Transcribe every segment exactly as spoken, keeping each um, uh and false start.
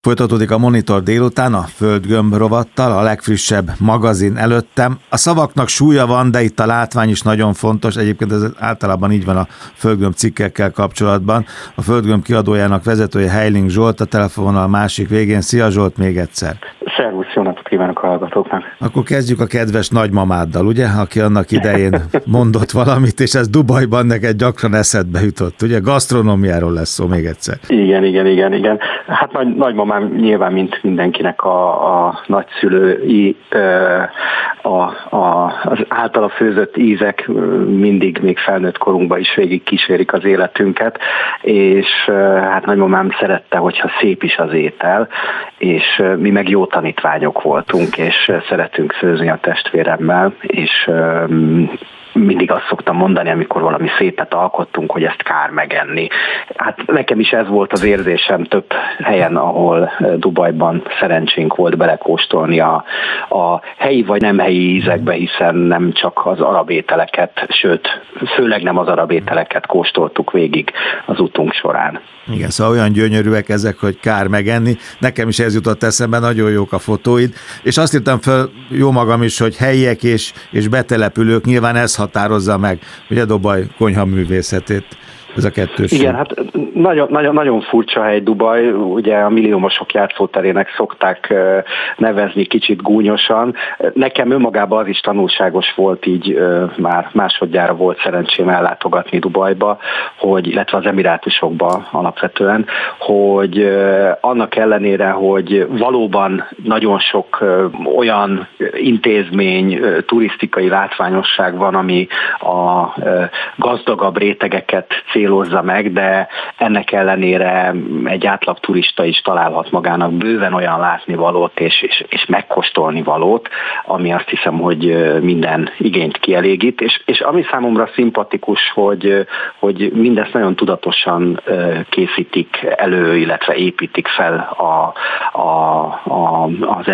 Folytatódik a Monitor délután a Földgömb rovattal, a legfrissebb magazin előttem. A szavaknak súlya van, de itt a látvány is nagyon fontos. Egyébként ez általában így van a Földgömb cikkekkel kapcsolatban. A Földgömb kiadójának vezetője Heiling Zsolt, a telefonvonal másik végén. Szia Zsolt, még egyszer! Szervusz, jó napot kívánok a hallgatóknak! Akkor kezdjük a kedves nagymamáddal, ugye? Aki annak idején mondott valamit, és ez Dubajban neked gyakran eszedbe jutott, ugye? Gasztronómiáról lesz szó még egyszer. Igen, igen, igen, igen. Hát nagy, nagymamám nyilván, mint mindenkinek a, a nagyszülői, a, a, az általa főzött ízek mindig még felnőtt korunkban is végig kísérik az életünket, és hát nagymamám szerette, hogyha szép is az étel, és mi meg jó tanítványok voltunk, és szeretünk főzni a testvéremmel, és mindig azt szoktam mondani, amikor valami szépet alkottunk, hogy ezt kár megenni. Hát nekem is ez volt az érzésem több helyen, ahol Dubajban szerencsénk volt belekóstolni a, a helyi vagy nem helyi ízekbe, hiszen nem csak az arab ételeket, sőt, főleg nem az arab ételeket kóstoltuk végig az utunk során. Igen, szóval olyan gyönyörűek ezek, hogy kár megenni. Nekem is ez jutott eszembe, nagyon jók a fotóid. És azt írtam fel jó magam is, hogy helyiek és, és betelepülők, nyilván ez határozza meg, ugye Dubaj konyhaművészetét. Ez a kettőség. Igen, hát nagyon, nagyon, nagyon furcsa hely Dubaj, ugye a milliómosok játszóterének szokták nevezni kicsit gúnyosan. Nekem önmagában az is tanulságos volt, így már másodjára volt szerencsém ellátogatni Dubajba, hogy, illetve az Emirátusokba alapvetően, hogy annak ellenére, hogy valóban nagyon sok olyan intézmény, turisztikai látványosság van, ami a gazdagabb rétegeket célozza meg, de ennek ellenére egy átlag turista is találhat magának bőven olyan látnivalót és, és, és megkóstolni valót, ami azt hiszem, hogy minden igényt kielégít, és, és ami számomra szimpatikus, hogy, hogy mindezt nagyon tudatosan készítik elő, illetve építik fel a, a, a, az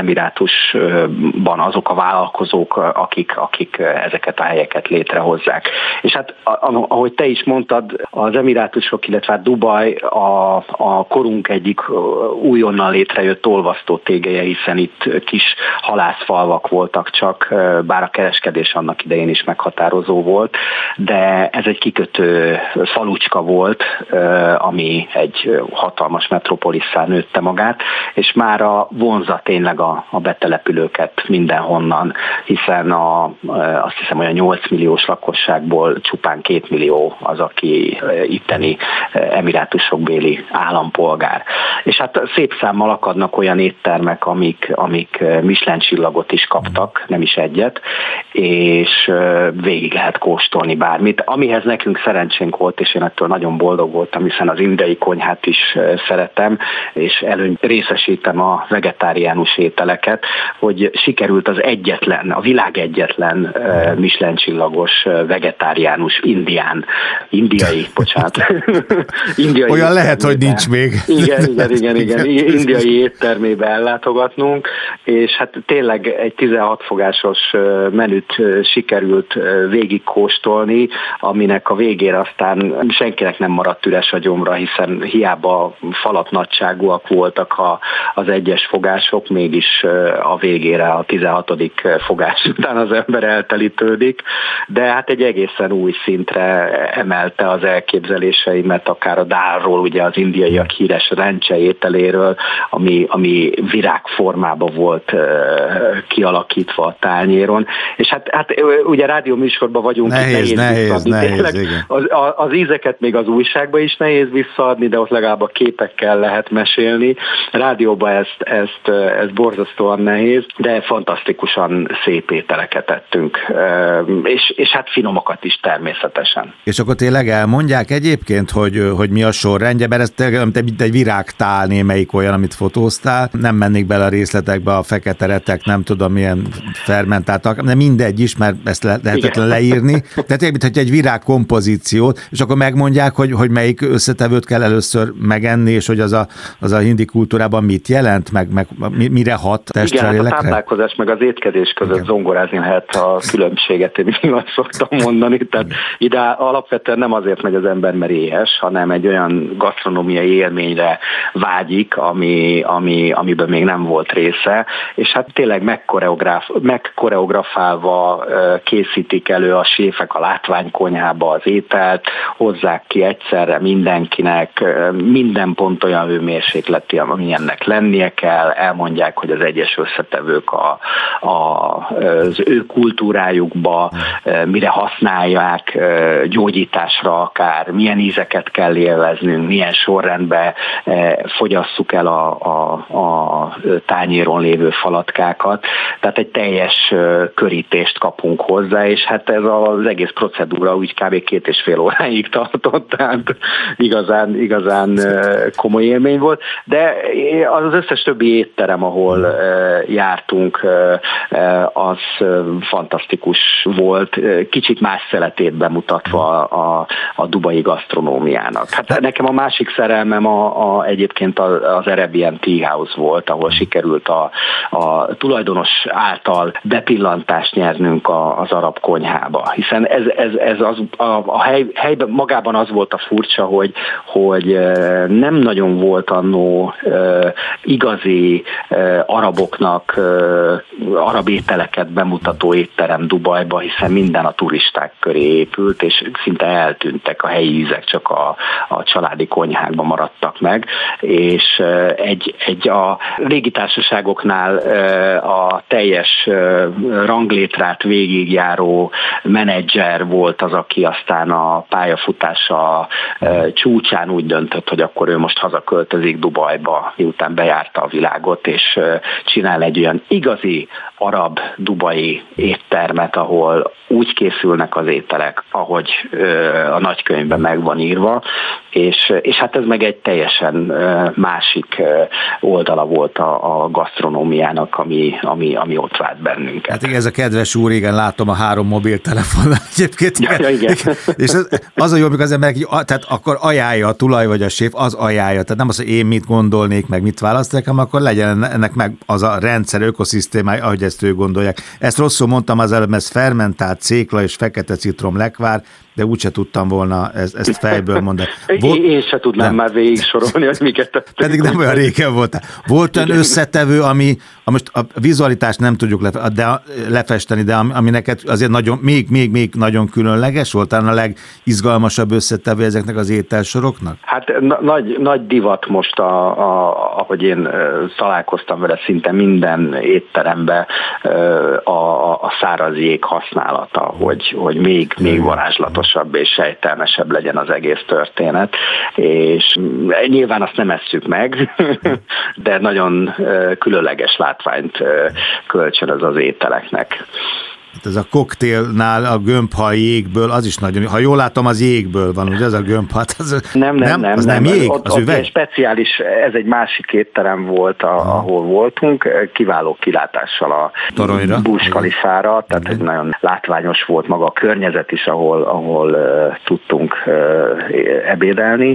Emirátusban azok a vállalkozók, akik, akik ezeket a helyeket létrehozzák. És hát ahogy te is mondtad, az Emirátusok, illetve Dubaj a, a korunk egyik újonnan létrejött olvasztó tégelye, hiszen itt kis halászfalvak voltak csak, bár a kereskedés annak idején is meghatározó volt, de ez egy kikötő falucska volt, ami egy hatalmas metropolisszá nőtte magát, és már a vonza tényleg a, a betelepülőket mindenhonnan, hiszen a, azt hiszem, hogy a nyolc milliós lakosságból csupán két millió az, aki itteni emirátusokbéli állampolgár. És hát szép számmal akadnak olyan éttermek, amik, amik Michelin csillagot is kaptak, nem is egyet, és végig lehet kóstolni bármit. Amihez nekünk szerencsénk volt, és én ettől nagyon boldog voltam, hiszen az indiai konyhát is szeretem, és előny részesítem a vegetáriánus ételeket, hogy sikerült az egyetlen, a világ egyetlen Michelin csillagos vegetáriánus indián, indiai, bocsánat. indiai Olyan lehet, hogy nincs még. Igen, igen, igen, igen. Indiai éttermébe ellátogatnunk, és hát tényleg egy tizenhat fogásos menüt sikerült végigkóstolni, aminek a végére aztán senkinek nem maradt üres a gyomra, hiszen hiába falatnagyságúak voltak a, az egyes fogások, mégis a végére a tizenhatodik fogás után az ember eltelítődik, de hát egy egészen új szintre emelte az elképzeléseimet, akár a dálról, ugye az indiaiak híres rencse ételéről, ami, ami virágformában volt uh, kialakítva a tányéron. És hát, hát ugye rádióműsorban vagyunk, nehéz, itt nehéz, nehéz, nehéz, nehéz az, az ízeket még az újságba is nehéz visszaadni, de ott legalább a képekkel lehet mesélni. Rádióban ezt, ezt, ezt borzasztóan nehéz, de fantasztikusan szép ételeket ettünk. És, és hát finomakat is természetesen. És akkor tényleg elmondják egyébként, hogy, hogy mi a sorrendje, mert ez tényleg mint egy virágtál némelyik olyan, amit fotóztál. Nem mennék bele a részletekbe, a fekete retek, nem tudom milyen fermentáltak, de mindegy is, mert ezt le, lehetetlen leírni. Tehát mint hogy egy virágkompozíciót, és akkor megmondják, hogy, hogy melyik összetevőt kell először megenni, és hogy az a, az a hindi kultúrában mit jelent, meg, meg mire hat testre, igen, lélekre? A táplálkozás meg az étkezés között igen. zongorázni lehet a különbséget, én mindig szoktam mondani. Tehát ide alapvetően nem azért megy az ember, mert éhes, hanem egy olyan gasztronómiai élményre vágyik, ami, ami, amiben még nem volt része, és hát tényleg megkoreograf, megkoreografálva készítik elő a séfek a látványkonyhába az ételt, hozzák ki egyszerre mindenkinek, minden pont olyan hőmérsékleti, ami ennek lennie kell, elmondják, hogy az egyes összetevők a, a, az ő kultúrájukba mire használják, gyógyításra akár, milyen ízeket kell élveznünk, milyen sorrendben fogyasszuk el a, a, a tányéron lévő falatkákat, tehát egy teljes körítést kapunk hozzá, és hát ez az egész procedúra úgy kb. két és fél óráig tartott, tehát igazán, igazán komoly élmény volt, de az összes többi étterem, ahol jártunk, az fantasztikus volt, kicsit más szeletét bemutatva a, a dubai gasztronómiának. Hát nekem a másik szerelmem a, a, egyébként az Arabian Tea House volt, ahol sikerült a, a tulajdonos által bepillantást nyernünk a, az arab konyhába, hiszen ez, ez, ez az, a, a hely, helyben magában az volt a furcsa, hogy, hogy nem nagyon volt annó uh, igazi uh, araboknak uh, arab ételeket bemutató étterem Dubajba, hiszen minden a turisták köré épült, és szinte eltűntek a helyi ízek, csak a, a családi konyhákban maradtak meg, és uh, egy, egy a légitársaságoknál uh, a teljes uh, ranglétrát végigjáró menedzser volt az, aki aztán a pályafutása uh, csúcsán úgy döntött, hogy akkor ő most hazaköltözik Dubajba, miután bejárta a világot, és uh, csinál egy olyan igazi arab dubai éttermet, ahol úgy készülnek az ételek, ahogy uh, a nagykönyvben meg van írva, és, és hát ez meg egy teljesen uh, másik uh, oldala volt a, a gasztronómiának, ami, ami, ami ott vált bennünket. Hát igen, ez a kedves úr, igen, látom a három mobiltelefonnal egyébként. Igen. Ja, igen. És az, az a jó, amikor az ember, tehát akkor ajánlja a tulaj vagy a séf, az ajánlja. Tehát nem az, hogy én mit gondolnék, meg mit választok, hanem akkor legyen ennek meg az a rendszer, ökoszisztémája, ahogy ezt ő gondolják. Ezt rosszul mondtam az előbb, ez fermentált cékla és fekete citrom lekvár, de úgyse tudtam volna ezt, ezt fejből mondani. Volt, én se tudnám nem. már végig sorolni, hogy miket tettünk. Pedig nem olyan régen voltál. Volt olyan összetevő, ami, most a vizualitást nem tudjuk lefe, de, lefesteni, de ami neked azért nagyon, még, még, még nagyon különleges volt, talán a legizgalmasabb összetevő ezeknek az ételsoroknak? Hát na, nagy, nagy divat most, a, a, ahogy én találkoztam vele, szinte minden étteremben a, a, a száraz jég használata, hogy, hogy még, még varázslatos és sejtelmesebb legyen az egész történet, és nyilván azt nem esszük meg, de nagyon különleges látványt kölcsönöz az ételeknek. Hát ez a koktélnál a gömbhal jégből, az is nagyon, ha jól látom, az jégből van, ugye ez a gömbhal? Az, nem, nem, nem. Az nem, nem jég? Ott, az ott egy speciális, ez egy másik étterem volt, a, ahol voltunk, kiváló kilátással a Toronyra. Burj Khalifára, tehát egy nagyon látványos volt maga a környezet is, ahol, ahol uh, tudtunk uh, ebédelni,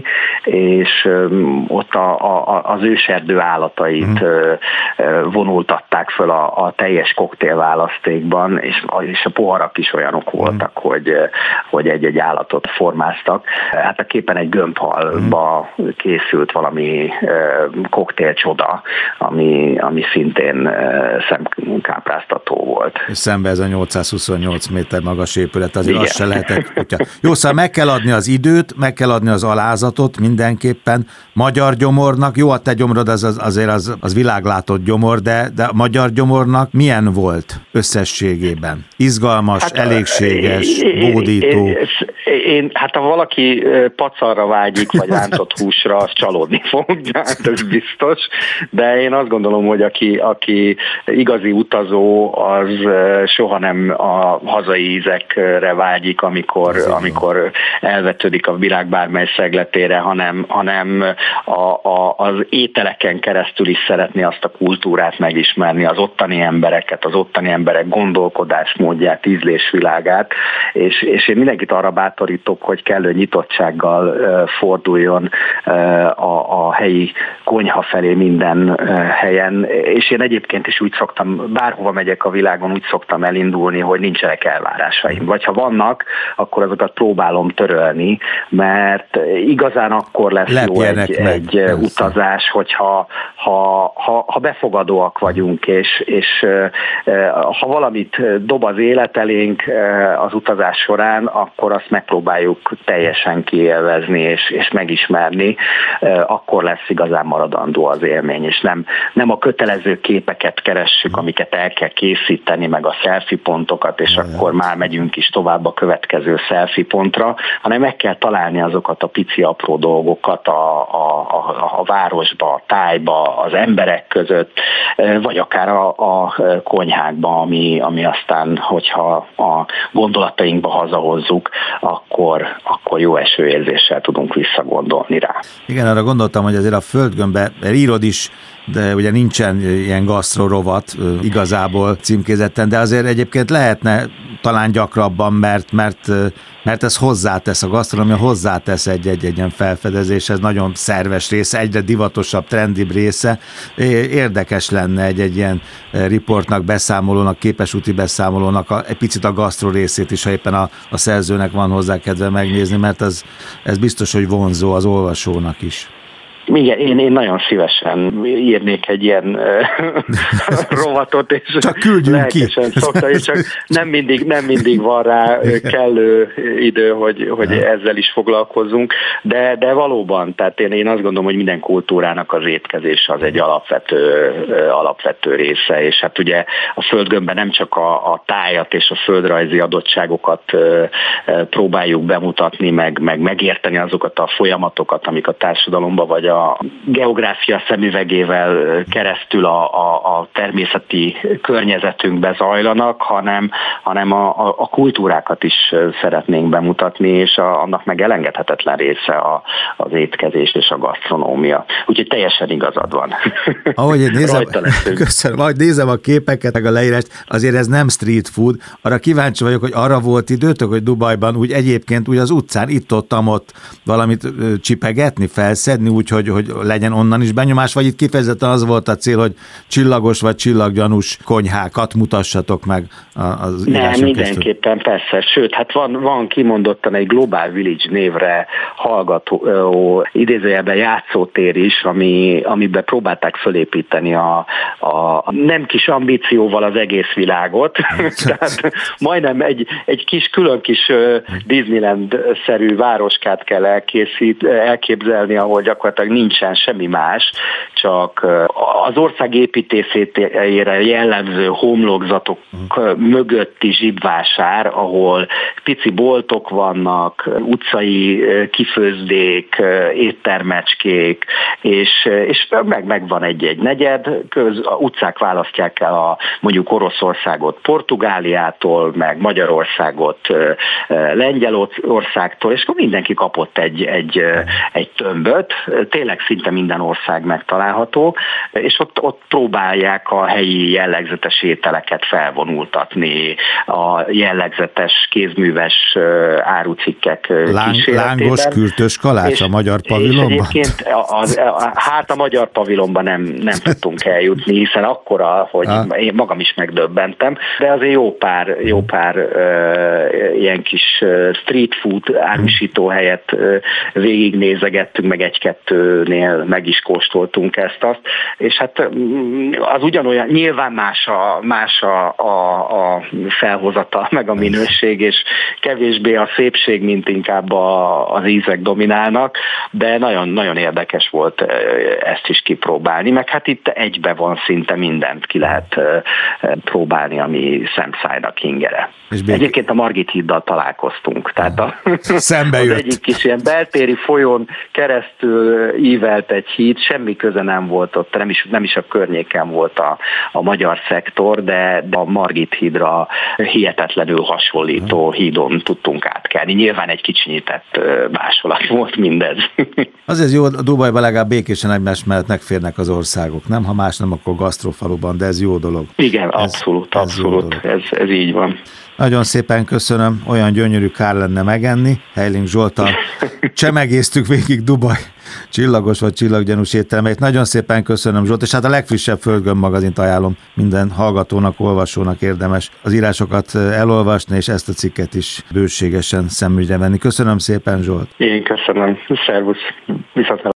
és um, ott a, a, az őserdő állatait uh, uh, vonultatták föl a, a teljes koktélválasztékban, és és a poharak is olyanok voltak, mm. hogy, hogy egy-egy állatot formáztak. Hát a képen egy gömbhalba mm. készült valami koktélcsoda, ami, ami szintén szemkápráztató volt. És szembe ez a nyolcszázhuszonnyolc méter magas épület, azért igen. Az se lehetett. Hogyha... Jó, szóval meg kell adni az időt, meg kell adni az alázatot mindenképpen. Magyar gyomornak, jó, a te gyomrod az, az, azért az, az világlátott gyomor, de, de a magyar gyomornak milyen volt összességében? Izgalmas, hát, elégséges, én, bódító. Én, én, én, hát ha valaki pacarra vágyik, vagy rántott húsra, az csalódni fog, hát ez biztos, de én azt gondolom, hogy aki, aki igazi utazó, az soha nem a hazai ízekre vágyik, amikor, amikor elvetődik a világ bármely szegletére, hanem, hanem a, a, az ételeken keresztül is szeretné azt a kultúrát megismerni, az ottani embereket, az ottani emberek gondolkodását, gondolkodásmódját, ízlésvilágát, és, és én mindenkit arra bátorítok, hogy kellő nyitottsággal forduljon a, a helyi konyha felé minden helyen, és én egyébként is úgy szoktam, bárhova megyek a világon, úgy szoktam elindulni, hogy nincsenek elvárásaim. Vagy ha vannak, akkor azokat próbálom törölni, mert igazán akkor lesz Lepjenek jó egy, egy utazás, hogyha ha, ha, ha befogadóak vagyunk, és, és ha valamit dob az élet elénk az utazás során, akkor azt megpróbáljuk teljesen kiélvezni és, és megismerni, akkor lesz igazán maradandó az élmény, és nem, nem a kötelező képeket keressük, amiket el kell készíteni, meg a selfie pontokat, és akkor már megyünk is tovább a következő selfie pontra, hanem meg kell találni azokat a pici apró dolgokat a, a, a, a városba, a tájba, az emberek között, vagy akár a, a konyhákba, ami, ami aztán, hogyha a gondolatainkba hazahozzuk, akkor, akkor jó esőérzéssel tudunk visszagondolni rá. Igen, arra gondoltam, hogy azért a Földgömbbe írod is, de ugye nincsen ilyen gasztrorovat igazából címkézetten, de azért egyébként lehetne talán gyakrabban, mert, mert, mert ez hozzátesz, a gasztronómia hozzátesz egy-egy ilyen felfedezés, ez nagyon szerves része, egyre divatosabb, trendibb része. Érdekes lenne egy-egy ilyen riportnak, beszámolónak, képesúti beszámolónak a, egy picit a gasztro részét is, ha éppen a, a szerzőnek van hozzá kedve megnézni, mert ez, ez biztos, hogy vonzó az olvasónak is. Igen, én, én nagyon szívesen írnék egy ilyen rovatot, és csak küldjünk ki. Szokta, és csak nem mindig, nem mindig van rá kellő idő, hogy, hogy ezzel is foglalkozzunk, de, de valóban, tehát én, én azt gondolom, hogy minden kultúrának az étkezés az egy alapvető, alapvető része, és hát ugye a Földgömbben nem csak a, a tájat és a földrajzi adottságokat próbáljuk bemutatni, meg, meg megérteni azokat a folyamatokat, amik a társadalomban vagy a a geográfia szemüvegével keresztül a, a, a természeti környezetünkbe zajlanak, hanem, hanem a, a, a kultúrákat is szeretnénk bemutatni, és a, annak meg elengedhetetlen része a, az étkezés és a gasztronómia. Úgyhogy teljesen igazad van. Ahogy én nézem, köszönöm, ahogy nézem a képeket, meg a leírást, azért ez nem street food. Arra kíváncsi vagyok, hogy arra volt időtök, hogy Dubajban úgy egyébként úgy az utcán itt-ott-ott valamit csipegetni, felszedni, úgyhogy Hogy, hogy legyen onnan is benyomás, vagy itt kifejezetten az volt a cél, hogy csillagos vagy csillaggyanús konyhákat mutassatok meg az íráson Nem, mindenképpen persze, sőt, hát van, van kimondottan egy Global Village névre hallgató, idézőjelben játszótér is, ami, amiben próbálták fölépíteni a, a nem kis ambícióval az egész világot, tehát majdnem egy, egy kis, külön kis Disneyland-szerű városkát kell elkészít, elképzelni, ahol gyakorlatilag nincsen semmi más, csak az ország építészére jellemző homlokzatok mögötti zsibvásár, ahol pici boltok vannak, utcai kifőzdék, éttermecskék, és, és meg, meg van egy-egy negyed, köz, a utcák választják el a, mondjuk Oroszországot Portugáliától, meg Magyarországot Lengyelországtól, és akkor mindenki kapott egy, egy, egy tömböt, tényleg szinte minden ország megtalálható, és ott, ott próbálják a helyi jellegzetes ételeket felvonultatni, a jellegzetes kézműves árucikkek Láng, kíséretében. Lángos kürtös kalács és, a magyar pavilonban? És egyébként az, hát a magyar pavilonban nem, nem tudtunk eljutni, hiszen akkora, hogy ah. én magam is megdöbbentem, de azért jó pár, jó pár uh, ilyen kis street food árusító helyet uh, végignézegettünk, meg egy-kettőnél meg is kóstoltunk ezt-azt, és hát az ugyanolyan, nyilván más a, más a, a, a felhozata, meg a minőség, és kevésbé a szépség, mint inkább a, az ízek dominálnak, de nagyon, nagyon érdekes volt ezt is kipróbálni, meg hát itt egybe van szinte mindent ki lehet próbálni, ami szemszájnak ingere. Egyébként a Margit híddal találkoztunk, tehát a, az egyik kis ilyen beltéri folyón keresztül ívelt egy híd, semmi köze nem volt ott, nem is, nem is a környéken volt a, a magyar szektor, de, de a Margit hídra hihetetlenül hasonlító hídon tudtunk átkelni. Nyilván egy kicsinyített másolat volt mindez. Azért jó, Dubajban legalább békésen egymás mellett megférnek az országok, nem? Ha más nem, akkor gasztrofaluban, de ez jó dolog. Igen, ez, abszolút, ez abszolút, ez, ez így van. Nagyon szépen köszönöm, olyan gyönyörű kár lenne megenni. Heiling Zsolttal csemegéztük végig Dubaj csillagos vagy csillaggyanús éttermeit. Nagyon szépen köszönöm, Zsolt, és hát a legfrissebb Földgömb magazint ajánlom minden hallgatónak, olvasónak érdemes az írásokat elolvasni, és ezt a cikket is bőségesen szemügyre venni. Köszönöm szépen, Zsolt. Én köszönöm. Szervusz. Viszont